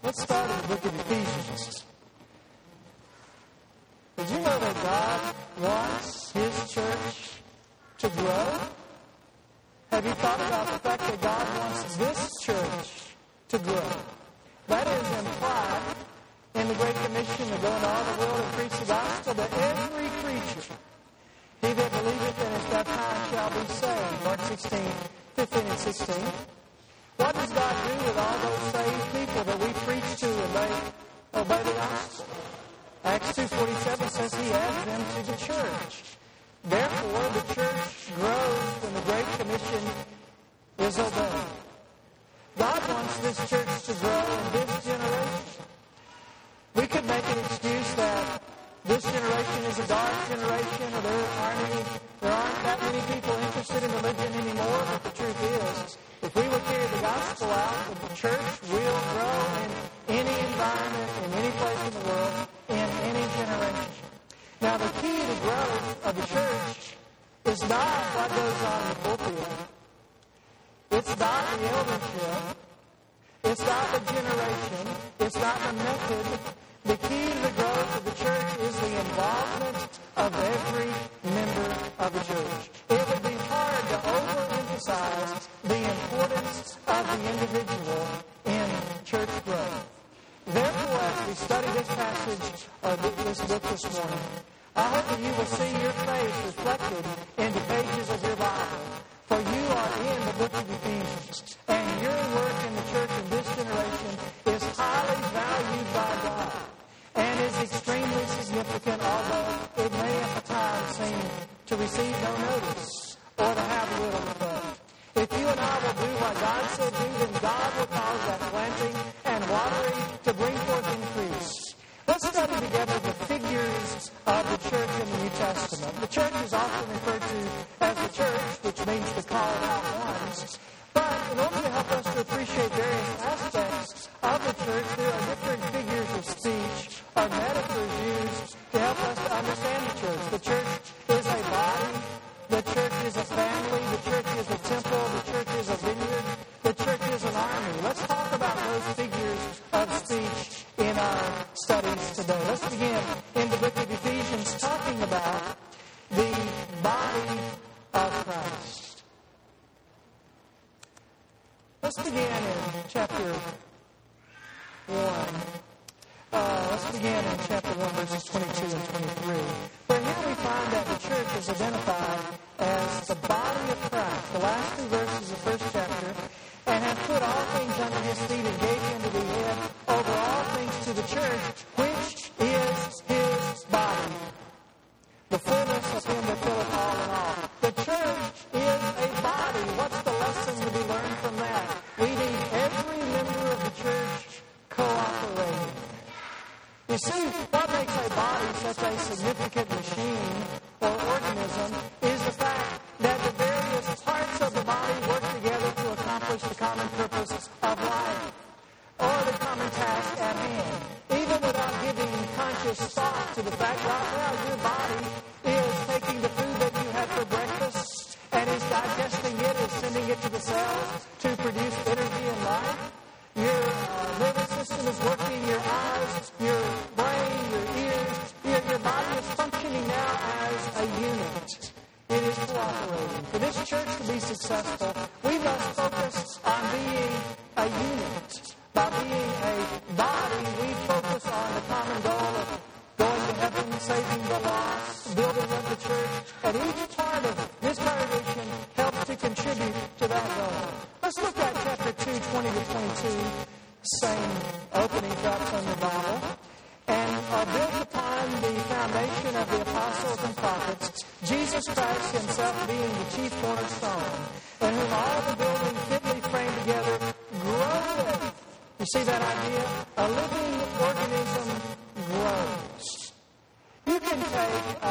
Let's start in the book of Ephesians. Did you know that God wants His church to grow? Have you thought about the fact that God wants this church to grow? That is implied in the Great Commission to go into all the world and preach the gospel to every creature. He that believeth and is baptized shall be saved. Mark 16:15 and 16. What does God do with all those saved people that we preach to and they obey the gospel? Acts 2:47 says He adds them to the church. Therefore, the church grows when the Great Commission is obeyed. God wants this church to grow in this generation. We could make an excuse that this generation is a dark generation, or there aren't that many people interested in religion anymore, but the truth is, if we would carry the gospel out, the church will grow in any environment, in any place in the world, in any generation. Now, the key to growth of the church is not what goes on in the pulpit. It's not the eldership. It's not the generation. It's not the method. The key to the growth of the church is the involvement of every member of the church. It would be hard to overemphasize the importance of the individual in church growth. Therefore, as we study this passage of this book this morning, I hope that you will see your faith reflected in the pages of your Bible. For you are in the book of Ephesians, and your work in the church in this generation is highly valued by God and is extremely significant, although it may at the time seem to receive no notice or to have little effect. If you and I will do what God said do, then God will cause that planting and watering to bring forth increase. Let's study together the figures of the church in the New Testament. The church is often referred to as the church, which means the called out ones. But in order to help us to appreciate various aspects of the church, there are different figures of speech or metaphors used to help us to understand the church. The church is a body. The church is a family. The church is a temple. The church is a vineyard. The church is an army. Let's talk about those figures of speech in our studies today. Let's begin in the book of Ephesians talking about the body of Christ. Let's begin in chapter 1. Let's begin in chapter 1, verses 22 and 23. Where here we find that the church is identified as the body of Christ, the last two verses of the first chapter, and hath put all things under His feet and gave Him to be head over all things to the church, which is His body, the fullness of Him that filleth all in all. The church is a body. What's the lesson to be learned from that? We need every member of the church cooperating. You see, what makes a body such a significant machine or organism is the fact that the various parts of the body work together to accomplish the common purpose of life or the common task at hand, even without giving conscious thought to the fact right now your body is taking the food that you had for breakfast and is digesting it, is sending it to the cells to produce energy and life. Your nervous system is working, your eyes, your brain, your ears. Your body is functioning now as a unit. It is cooperating. For this church to be successful, we must focus on being a unit. By being a body, we focus on the common goal of going to heaven, saving the lost, building up the church, and each part of this congregation helps to contribute to that goal. Let's look at chapter 2, 20 to 22, same opening thoughts on the Bible, and built upon the foundation of the apostles and prophets, Jesus Christ Himself being the chief cornerstone, and whom all the building fitly framed together groweth. You see that idea? A living organism grows. You can take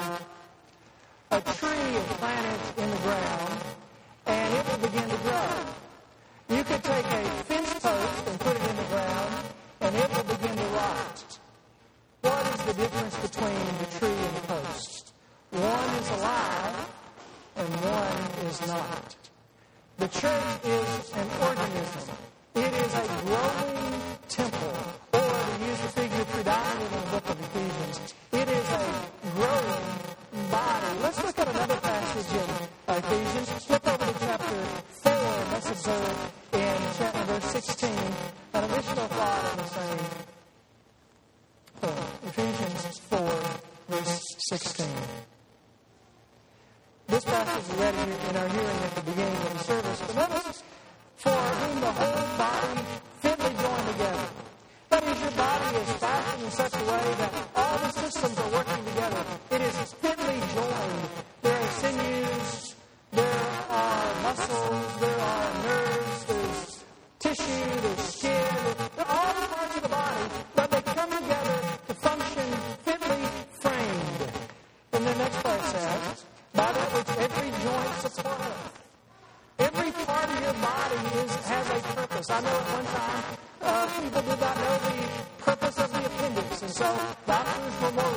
a tree and plant it in the ground, and it will begin to grow. You could take a fence post and put it in the ground, and it will begin to rot. What is the difference between the tree and the post? One is alive, and one is not. The church is an organism. It is a growing temple. 16, an additional thought on the same point. Ephesians 4, verse 16. This passage we read in our hearing at the beginning of the service. But notice, for whom the whole body fitly joined together. That is, your body is fashioned in such a way that all the systems are working together. It is fitly joined. There are sinews, there are muscles, there are nerves, there's tissue, there's skin. They're all the parts of the body, but they come together to function fitly framed. And the next part says, by that which every joint supplieth. Every part of your body has a purpose. I know at one time people did not know the purpose of the appendix, and so doctors would more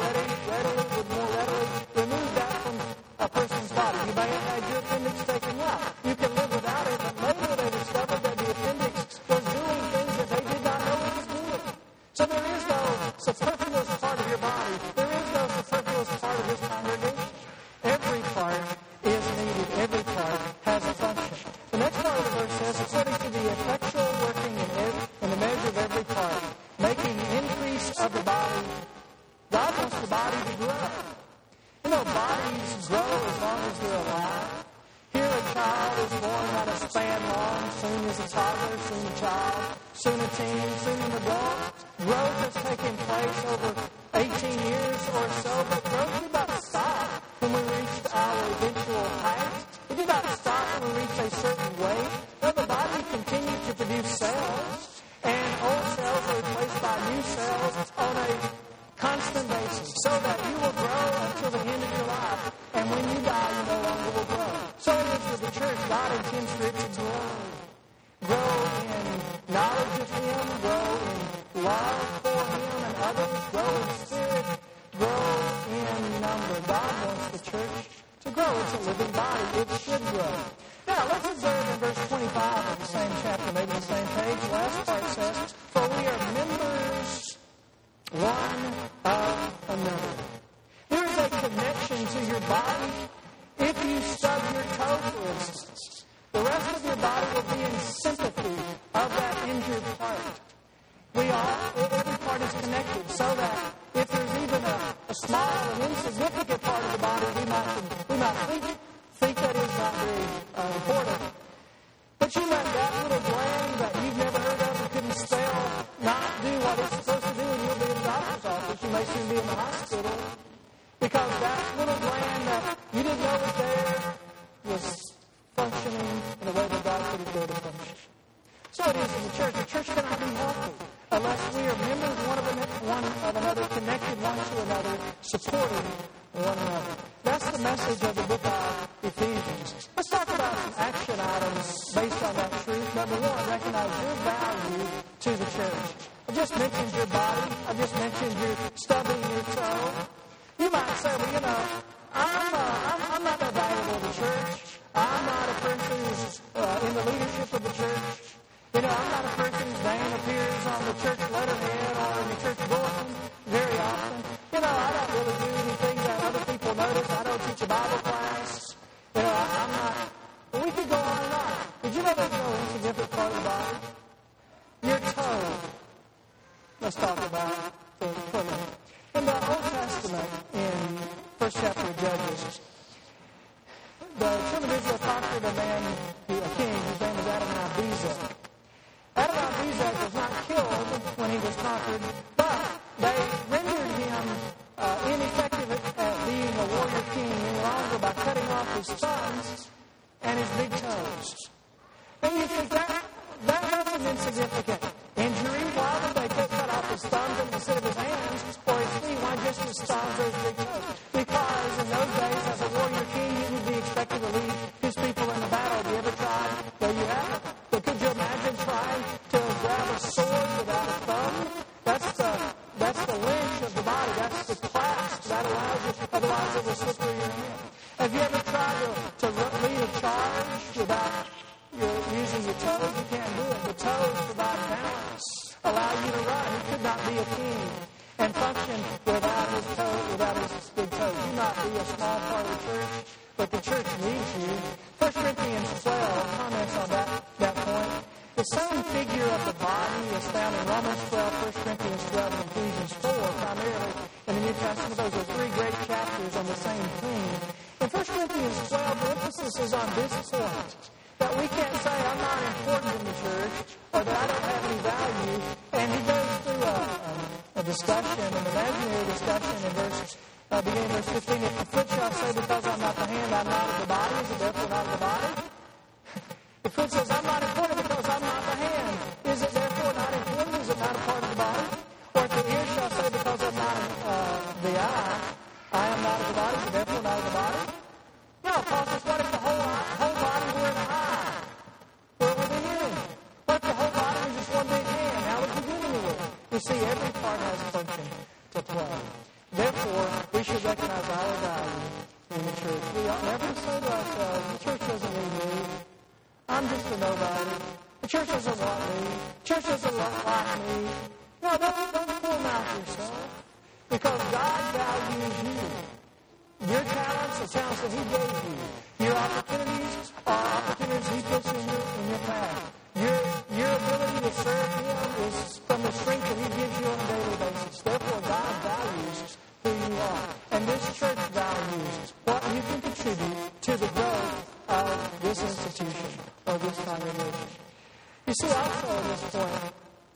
readily remove that from a person's body. You may have had your appendix taken out. You can live without it, but later they discovered that the appendix was doing things that they did not know it was doing. So there is no superfluous part of your body. There is no superfluous part of this congregation. Every part is needed. Every part has a function. The next part of the verse says, according to the effectual working in the measure of every part, making increase of the body. God wants the body to grow. You know, bodies grow as long as they're alive. Here a child is born at a span long, soon is a toddler, soon a child, soon a teen, soon an adult. Growth has taken place over 18 years or so, but growth did not stop when we reached our eventual height. It did not stop when we reached a certain weight. No, the body continued to produce cells, and old cells are replaced by new cells on a constant basis, so that you will grow until the end of your life, and when you die, you no longer will grow. So it is with the church. God intends for it to grow. Grow in knowledge of Him, grow in love for Him and others, grow in spirit, grow in number. God wants the church to grow. It's a living body. It should grow. Now, let's observe in verse 25 of the same chapter, maybe the same page. The last part says, for we are members one of another. There is a connection to your body. If you stub your toe, for instance, the rest of your body will be in sympathy of that injured part. Every part is connected, so that if there's even a small and insignificant part of the body, we might think that is not very important. But you let that little gland that you've never heard of and couldn't spell not do what it's supposed to do, and you'll be in the doctor's office. You may soon be in the hospital, because that little gland that you didn't know was there was functioning in the way that God put it there to function. So it is in the church. The church cannot be healthy unless we are members one of another, connected one to another, supporting one another. That's the message of the book of Ephesians. Let's talk about some action items based on that truth. Number one, recognize your value to the church. I just mentioned your body. I just mentioned your stubbing your toe. You might say, well, you know, I'm not that valuable to the church. I'm not a person who's in the leadership of the church. You know, I'm not a person whose name appears on the church letterhead or in the church bulletin very often. You know, I don't really do anything that other people notice. I don't teach a Bible class. You know, I'm not. But we could go on and on. Did you know there's no insignificant part of the body? Your toe. Let's talk about it for a minute. In the Old Testament, in first chapter of Judges, the children of Israel conquered a king whose name was Adonai-Bezek. Adonai-Bezek was not killed when he was conquered, but they rendered him ineffective at being a warrior king any longer by cutting off his thumbs and his big toes. And you think that's an insignificant injury. Why would they cut off his thumbs instead of his hands or his feet? Why just his thumbs or his big toes? Because in those days, as a warrior king, he would be expected to lead his people in the battle. Have you ever tried? Well, you haven't. But could you imagine trying to grab a sword without a thumb? That's the lynch of the body. That's the clasp that allows it. Otherwise, it will slip through your hand. Have you ever tried to lead a charge without using your toes? You can't do it. The toes provide balance, allow you to run. He could not be a king and function without his toes, without his big toes. Do not be a small part of the church, but the church needs you. 1 Corinthians 12 comments on that point. The same figure of the body is found in Romans 12, 1 Corinthians 12, and Ephesians 4, primarily in the New Testament. Those are three great chapters on the same theme. In 1 Corinthians 12, the emphasis is on this point, that we can't say, I'm not important in the church, or that I don't have any value. And he goes through a discussion, an imaginary discussion in beginning in verse 15. If the foot shall say, because I'm not the hand, I'm not of the body, is it therefore not of the body? The foot says, I'm not important because I'm not the hand. Is it therefore not important? Is it not a part of the body? Or if the ear shall say, because I'm not the eye, I am not of the body, is it therefore not of the body? No, Paul says, what if the whole body were an eye? Where would the hearing? What if the whole body was just one big hand? How would you do anything? You see, every part has a function to play. Therefore, we should recognize our value in the church. We ought never to say to ourselves, the church doesn't need me. I'm just a nobody. The church doesn't want me. The church doesn't like me. No, don't fool mouth yourself. Because God values you. Your talents, the talents that He gave you. Your opportunities are opportunities He puts in your path. Your ability to serve Him is from the strength that He gives you on a daily basis. Therefore, God values who you are. And this church values what you can contribute to the growth of this institution or this congregation. You see, also at this point,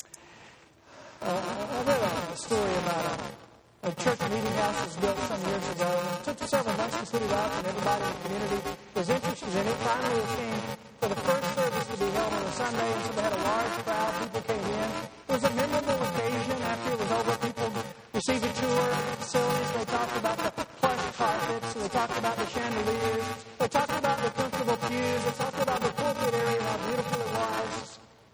I read a story about a church meeting house was built some years ago. It took several months to put it up, and everybody in the community was interested in it. Finally, it came for the first service to be held on a Sunday, and so they had a large crowd. People came in. It was a memorable occasion. After it was over, people received a tour of the facilities. They talked about the plush carpets. They talked about the chandeliers. They talked about the comfortable pews. They talked about the pulpit area and how beautiful it was.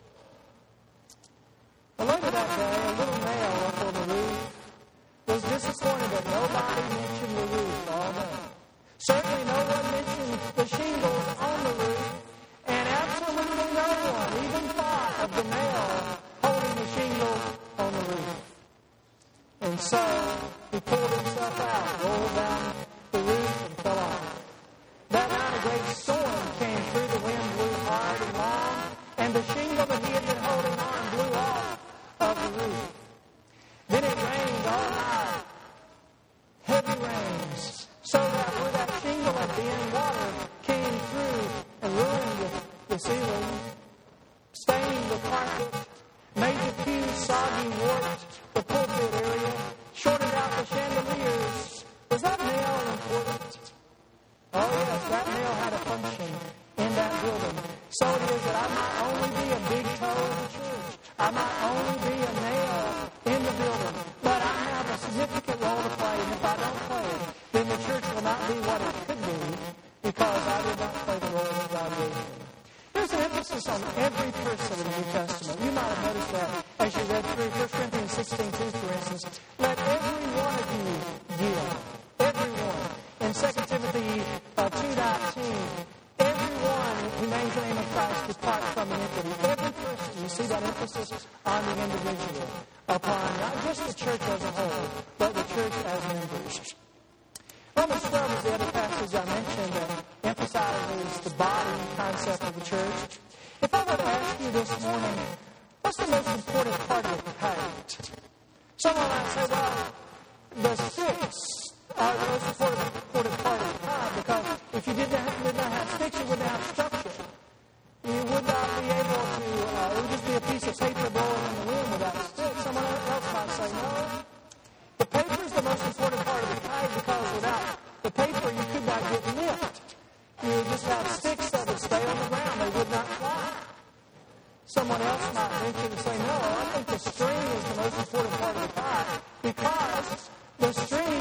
But later that day, a little male up on the roof was disappointed that nobody mentioned the roof all day. Certainly no one mentioned the shingles on the roof, and absolutely no one even thought of the male holding the shingles on the roof. And so he pulled himself out, rolled down the roof, and fell off. That night a great storm came through, the wind blew hard and long, and the shingle that he had been holding on blew off of the roof. Then it rained all night, heavy rains, so that where that shingle had been, water came through and ruined the ceiling, stained the carpet, made the pews soggy, warped the pulpit area, shorted out the chandeliers. Was that nail important? Oh yes, that nail had a function in that building. So it is that I might only be a big toe in the church. I might only be a nail in the building. But I have a significant role to play, and if I don't play it, then the church will not be what it could be because I did not play the role that God gave me. There's an emphasis on every person in the New Testament. You might have noticed that as you read through 1 Corinthians 16:2, for instance. Let every one of you give. Everyone. In 2 Timothy 2:19, everyone who names the name of Christ depart from iniquity. Every person, you see that emphasis on the individual, upon not just the church as a whole, but the church as members. Romans 12 is the other passage I mentioned that emphasizes the body concept of the church. If I were to ask you this morning, what's the most important part of the kite? Someone might say, well, the sticks are the most important part of the kite, because if you did not have sticks, you wouldn't have structure. You would not be able to, it would just be a piece of paper blowing in the wind without sticks. Someone else might say, no. The paper is the most important part of the kite, because without the paper, you could not get lift. You would just have sticks that would stay on the ground. They would not fly. Someone else might venture to say, no, I think the string is the most important part of the kite, because the string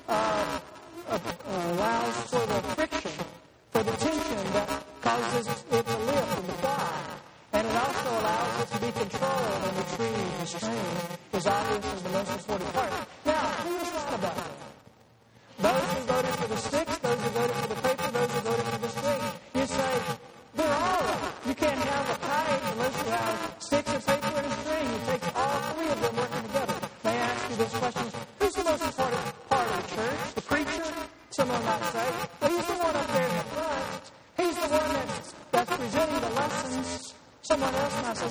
allows for the friction, for the tension that causes it to lift and to fly. And it also allows it to be controlled and retrieved. The string is obviously the most important part. Now, who is right about that? Those who voted for the sticks, those who voted for the paper, those who voted for the string. You say, they're all right. You can't have a kite unless you have sticks and paper and a string. It takes all three of them working together. May I ask you this question? Who's the most important part of the church? The preacher? Someone might say, well, he's the one up there in the front. He's the one that's presenting the lessons. Someone else might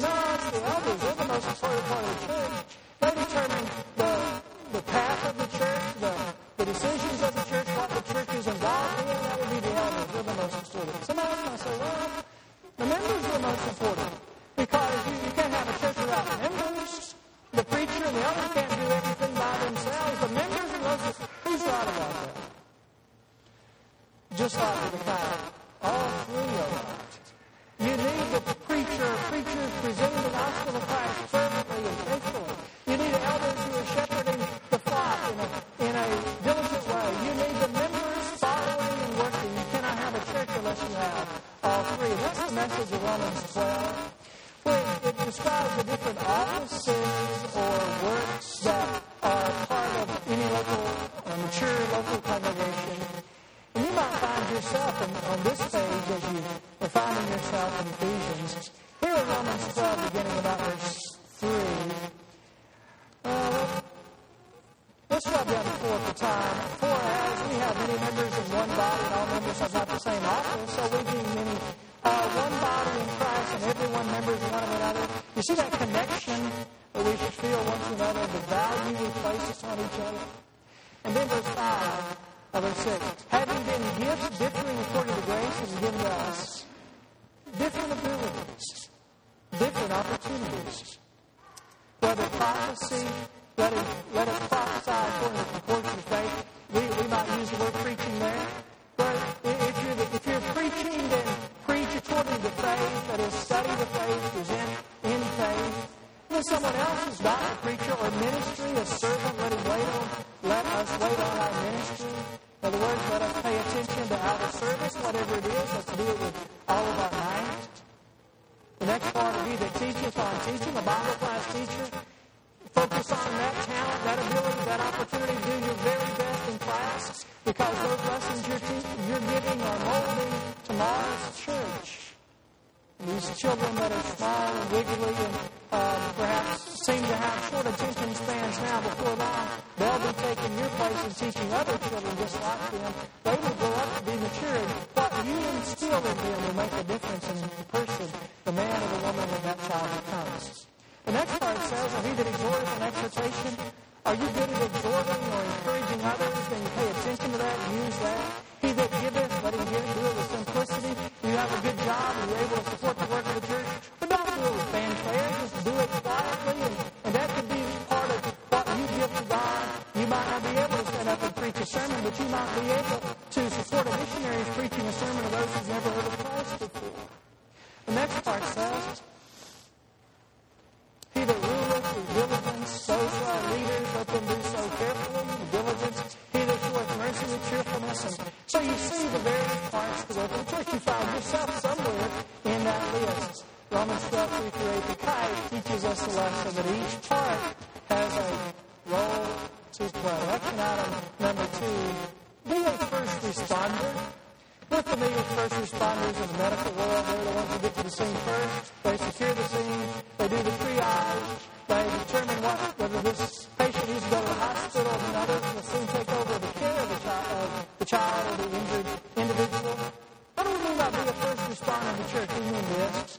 same office, so we being many are one body in Christ, and everyone members one of another. You see that connection that we should feel one to another, the value we place upon each other. And then verse 5 of verse 6, having been gifts differing according to grace that is given to us, different abilities, different opportunities. Whether prophecy, let us prophesy according to the proportion of faith. We might use the word preaching there. But if you're preaching, then preach according to faith, that is, study the faith, present in faith. When someone else is not a preacher or ministry, a servant, let us wait on our ministry. In other words, let us pay attention to our service, whatever it is. Let's do it with all of our might. The next part of you that teaches on teaching, a Bible class teacher, focus on that talent, that ability, that opportunity. Do your very best in class, because those lessons you're giving are molding tomorrow's church. These children that are small and wiggly and perhaps seem to have short attention spans now, before long, they'll be taking your place and teaching other children just like them. They will grow up to be mature, and what you instill in them will make a difference in the person, the man or the woman that child becomes. The next part says, and he that exhorteth in exhortation, are you good at exhorting or encouraging others? Then you pay attention to that and use that. He that giveth, let him give, do it with simplicity. You have a good job and you're able to support the work of the church, but don't do it with fanfare. Just do it quietly, and that could be part of what you give to God. You might not be able to stand up and preach a sermon, but you might be able to support a missionary who's preaching a sermon to those who've never heard of Christ before. The next part says, he that ruleth with diligence, so shall our leaders, let them do so carefully, with diligence. He that showeth mercy with cheerfulness. And so you see the various parts to work in the church. You find yourself somewhere in that list. Romans 12:3-8, the kite teaches us the lesson that each part has a role to play. Action item number 2, be a first responder. We're familiar with first responders in the medical world. They're the ones who get to the scene first. They secure the scene. They do the triage. They determine whether this patient needs to go to the hospital, and others will soon take over the care of the child or the injured individual. What do we mean by being a first responder in the church? We mean this.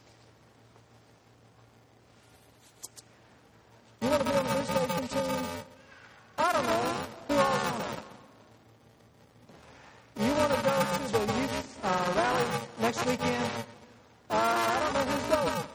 You want to be on the visitation team? I don't know. Who else wants it? You want to go to the youth rally next weekend? I don't know who's going.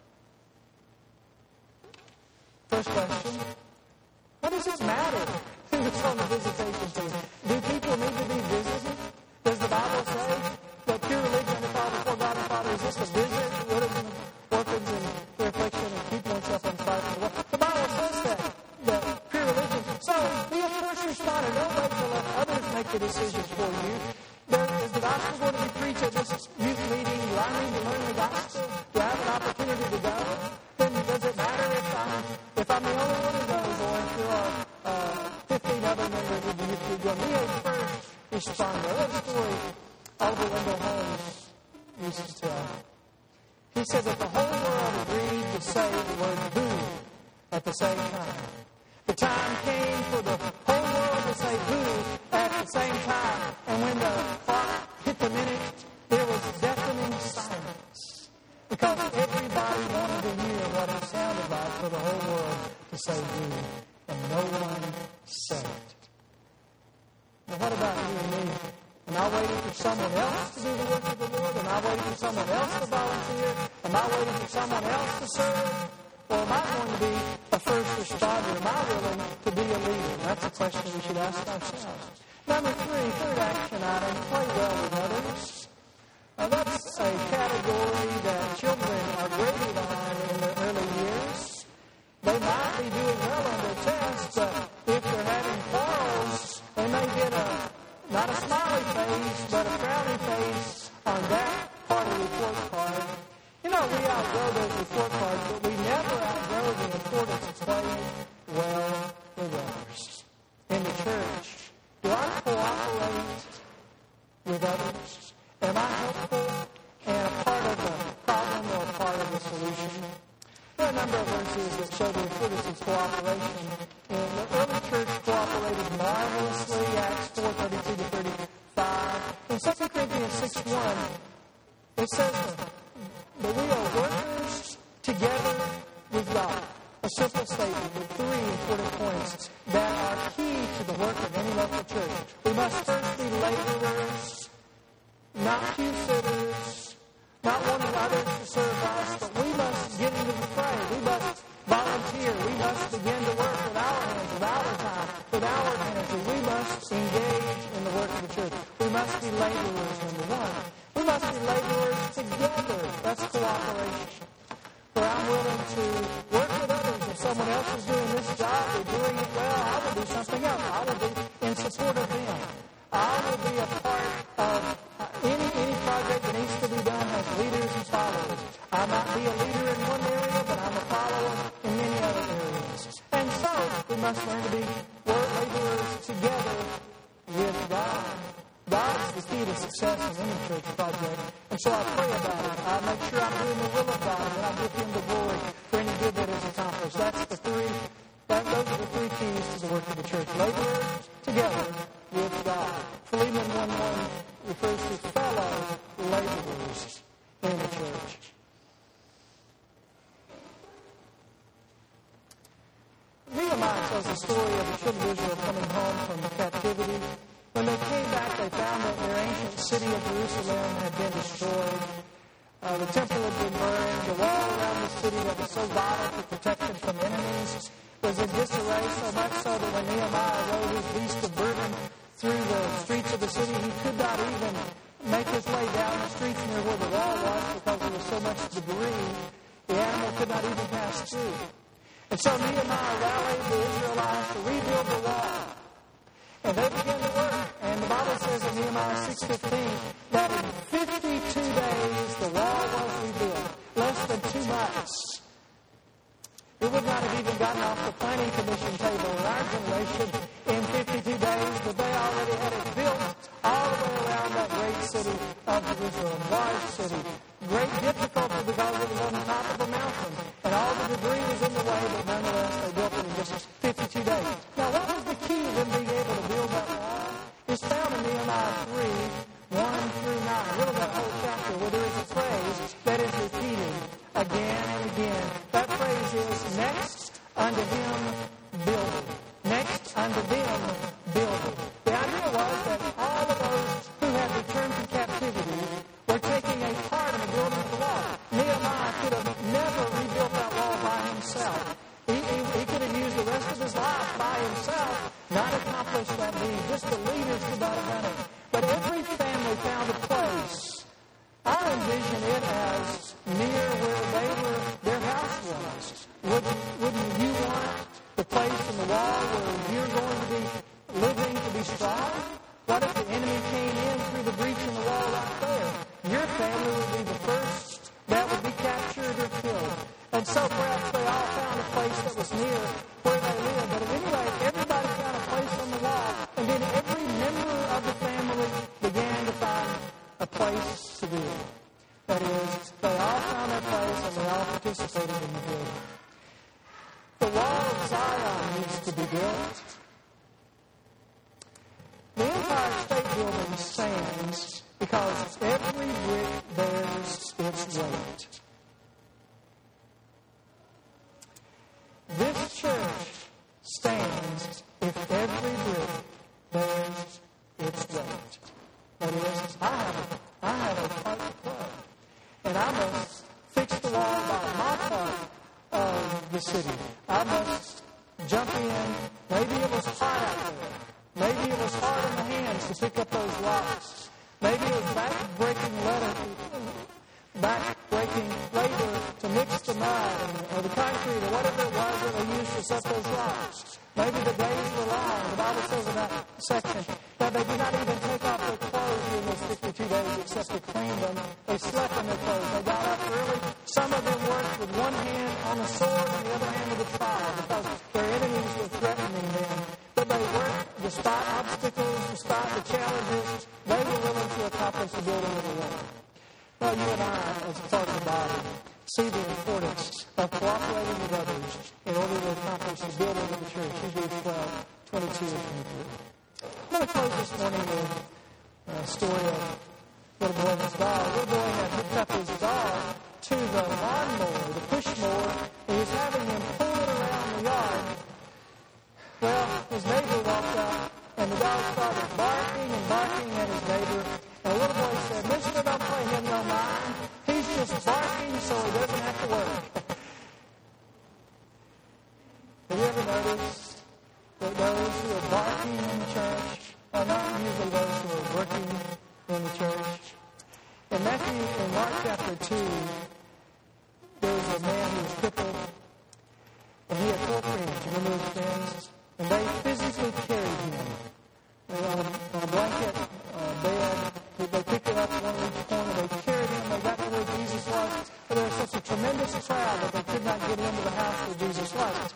First question, what does it matter who's on the visitation team? Do people need to be visited? Does the Bible say that pure religion and the Father before God and Father is just to visit widows and orphans and their affliction and keep oneself on fire for the world? The Bible says that pure religion. So be a first responder. Don't wait to let others make the decisions for you. Is the gospel going to be preached at this youth meeting? Do I need to learn the gospel? Do I have an opportunity to go? Then does it matter if I'm the only one who goes, or if there are 15 other members of the youth group going? Be a first responder. What story Oliver Wendell Holmes used to tell? He said that the whole world agreed to say the word boo at the same time. The time came for the whole world to say boo at the same time. And when the clock hit the minute, there was deafening silence. Because everybody wanted to hear what it sounded like for the whole world to say boo. And no one said it. Now what about you and me? Am I waiting for someone else to do the work of the Lord? Am I waiting for someone else to volunteer? Am I waiting for someone else to serve? Or am I going to be a first responder? Am I willing to be a leader? That's a question we should ask ourselves. Number 3, third action item, play well with others. That's a category that children are graded on in their early years. They might be doing well on their tests, but if they're having quarrels, they may get not a smiley face, but a frowny face on that part of the report card. You know, we outgrow those report cards, but we never outgrow the importance of playing well with others. In the church, do I cooperate with others? Am I helpful and a part of the problem or a part of the solution? There are a number of verses that show the importance of cooperation. And the early church cooperated marvelously, Acts 4:32-35. In In 2 Corinthians 6:1, it says that we are workers together with God. A simple statement with 3 important points that are key to the work of any local church. We must first be laborers, not pew sitters, not wanting others to serve us, but we must get into the fray. We must volunteer. We must begin to work with our hands, with our time, with our energy. We must engage in the work of the church. We must be laborers, number one. We must be laborers together. That's cooperation. Where I'm willing to work with others. If someone else is doing this job, they're doing it well, I will do something else. I will be in support of them. I will be a part of any project that needs to be done as leaders and followers. I might be a leader in one area, but I'm a follower in many other areas. And so, we must learn to be laborers together with God. God is the key to success in any church project. And so I pray about it. I make sure I'm doing the will of God, and I give Him the glory for any good that is accomplished. Those are the 3 keys to the work of the church. Laborers together with God. Philemon 1:1 refers to fellow laborers in the church. Nehemiah tells the story of the children of Israel coming home from captivity. When they came back, they found that their ancient city of Jerusalem had been destroyed. The temple had been burned. The wall around the city that was so vital for protection from enemies was in disarray, so much so that when Nehemiah rode his beast of burden through the streets of the city, he could not even make his way down the streets near where the wall was because there was so much debris. The animal could not even pass through. And so Nehemiah rallied the Israelites to rebuild the wall. And they began to work. And the Bible says in Nehemiah 6:15 that in 52 days the wall was rebuilt. Less than 2 months. It would not have even gotten off the planning commission table in our generation in 52 days, but they already had it built all the way around that great city of Jerusalem, large city. Great difficulty because it was on the top of a mountain, and all the debris was in the way, but nonetheless they built it in just 52 days. Now, what was the key to them being able to build that wall? It's found in Nehemiah 3:1-9. Really that whole chapter where there is a phrase that is repeated again and again. That phrase is, next unto him building. Next unto them building. The idea was that all of those who had returned from captivity were taking a part in the building of the wall. Nehemiah could have never rebuilt that wall by himself. He could have used the rest of his life by himself, not accomplished that deed. Just the leaders could not have done it. But every family found a place. I envision it as near where their house was. Wouldn't you want the place in the wall where you're going to be living to be strong? What if the enemy came in through the breach in the wall right there? Your family would be the first that would be captured or killed. And so perhaps they all found a place that was near where they lived. But at any rate, everybody found a place on the wall. And then every member of the family began to find a place to live. That is, they all found their place and they all participated in the building. The wall of Zion needs to be built. The Empire State Building stands because every brick bears its weight. This church stands if every brick bears its weight. That is, I have a part to play. And I must fix the wall by my part of the city. I must jump in. Maybe it was hot out there. Maybe it was hard in the hands to pick up those rocks. Maybe it was back-breaking labor to mix the mud or the concrete or whatever it was that they used to set those rocks. Maybe the days were long. The Bible says in that section that they did not even take off their clothes in those 52 days except to clean them. They slept in their clothes. They got up early. Some of them worked with one hand on the sword and the other hand with the trowel because their enemies were threatening them. But they worked despite obstacles, despite the challenges. They were willing to accomplish the building of the wall. Well, you and I, as part of the body, see the importance of cooperating with others in order to accomplish the building of the church. Hebrews 12:22 and 23. I'm going to close this morning with a story of And the dog started barking and barking at his neighbor. And the little boy said, "Mister, don't pay him no mind. He's just barking so he doesn't have to work." Have you ever noticed that those who are barking in church are not usually those who are working in the church? In Mark chapter 2, there was a man who was crippled, and he had 4 friends. You remember his friends? And they physically carried him. On a blanket bed, they picked him up one in each corner, they carried him, they got to where Jesus was, but there was such a tremendous crowd that they could not get into the house where Jesus was.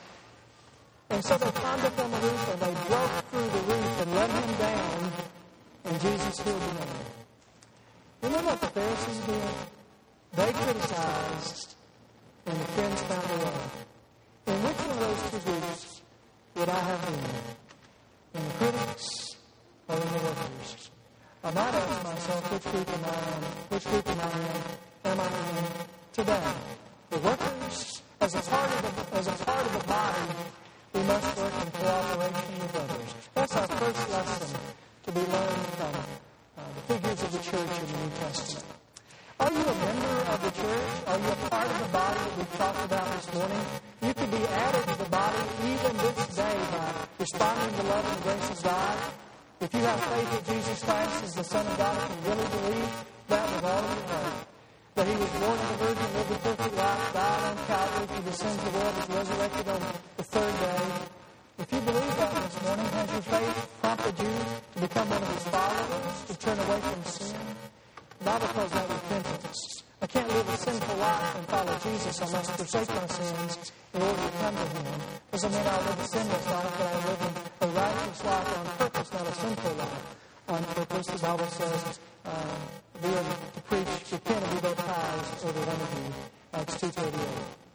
And so they climbed up on the roof, and they broke through the roof and let him down, and Jesus healed the man. Remember what the Pharisees did? They criticized, and the friends found a way. In which one of those 2 groups would I have been? In the critics or in the workers? I might ask myself, which group am I in? Which group am I in today? The workers, as a part of the body, we must work in cooperation with others. That's our first lesson to be learned from the figures of the church in the New Testament. Are you a member of the church? Are you a part of the body that we've talked about this morning? You can be added to the body even this day by responding to the love and grace of God. If you have faith that Jesus Christ is the Son of God, if you really believe that with all of your heart, that He was born of the Virgin, lived a perfect life, died on Calvary for the sins of the world, was resurrected on the 3rd day. If you believe that this morning, has your faith prompted you to become one of His followers, to turn away from sin? The Bible calls that repentance. I can't live a sinful life and follow Jesus. I must forsake my sins in order to come to Him. Doesn't mean I'll live a sinless life, but I live a righteous life on purpose, not a sinful life on purpose. The Bible says we are to preach, repent and be baptized, every one of you. Acts 2:38.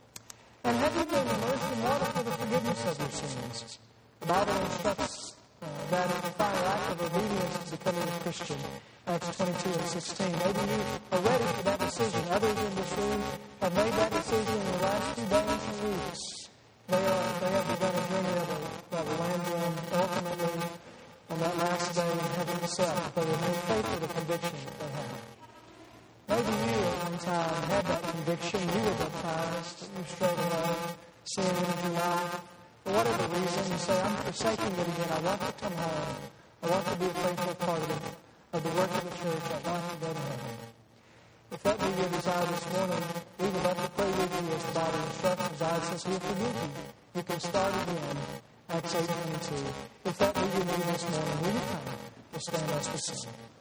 And have you been immersed in water for the forgiveness of your sins? The Bible instructs that is the final act of obedience to becoming a Christian. Acts 22:16. Maybe you are ready for that decision. Others in this room have made that decision in the last 2 days and weeks. They have begun a journey that will land them ultimately on that last day in heaven itself. They will make faith for the conviction that they have. Maybe you at one time had that conviction. You were baptized, that you strayed away, sin entered your life. For whatever reason, you say, "I'm forsaking it again. I want to come home. I want to be a faithful part of the work of the church. I want to go to heaven." If that be your desire this morning, we would love to pray with you as the Bible instructions. God says He'll forgive you. You can start again. Acts 8:22. If that be your need this morning, will you come? We'll stand us to sing.